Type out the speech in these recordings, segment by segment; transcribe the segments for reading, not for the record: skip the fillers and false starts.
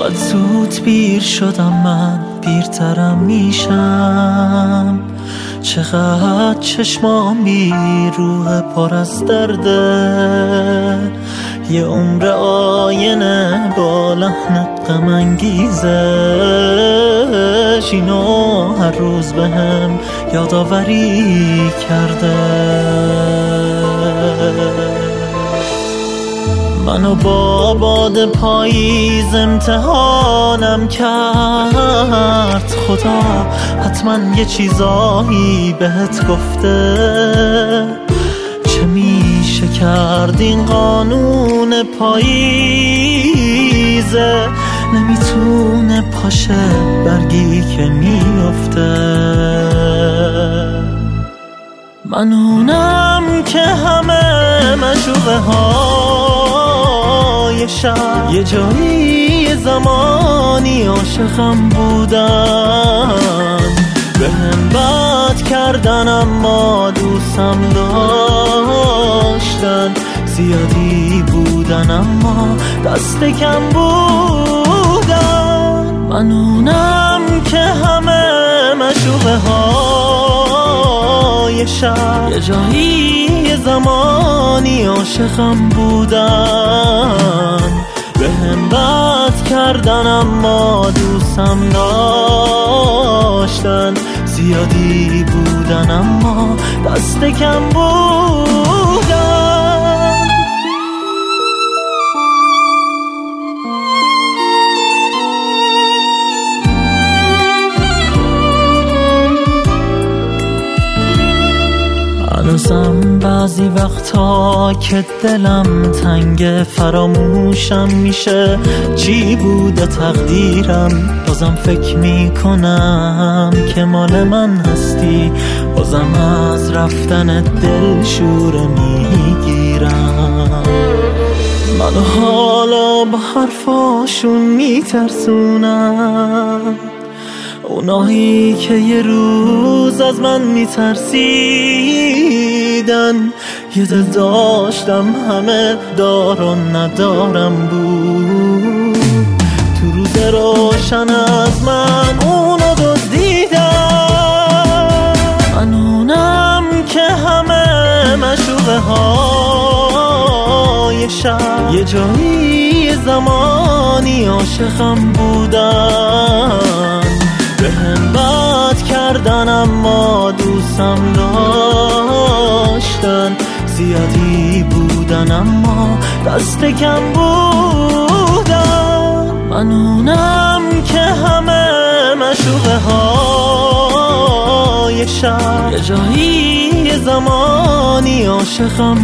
چقدر زود پیر شدم من، پیرترم میشم. چقدر چشمام بی روح پر از درده، یه عمر آینه با لحن غم انگیزش اینو هر روز بهم یادآوری کرده. منو با باد پاییز امتحانم کرد، خدا حتما یه چیزایی بهت گفته. چه میشه کرد این قانون پاییزه، نمیتونه پاشه برگی که میفته. من اونم که همه مشوقه های شب، یه جایی زمانی عاشقم بودن. به هم بد کردن اما دوستم داشتن، زیادی بودن اما دست کم بودن. من اونم که همه مشوقه های شب، یه جایی زمانی عاشقم بودن. به هم بد کردن اما دوستم داشتن، زیادی بودن اما دست کم بودن. هنوزم بعضی وقتا که دلم تنگ، فراموشم میشه چی بوده تقدیرم. بازم فکر میکنم که مال من هستی، بازم از رفتن دل شوره میگیرم. منو حالا با حرفاشون میترسونم، اونایی که یه روز از من میترسیدن. یه دل داشتم همه دار و ندارم بود، تو روز روشن از من اونو دزدیدن. من اونم که همه مشوقه های شب، یه جایی زمانی عاشقم بودن. به هم بد کردن اما دوستم داشتن، زیادی بودن اما دست کم بودن. من اونم که همه مشوقه های شب، یه جایی زمانی عاشقم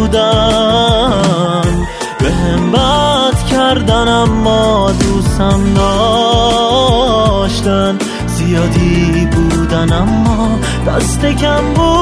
بودن. به هم بد کردن اما دوستم داشتن، زیادی بودن اما دست کم بود.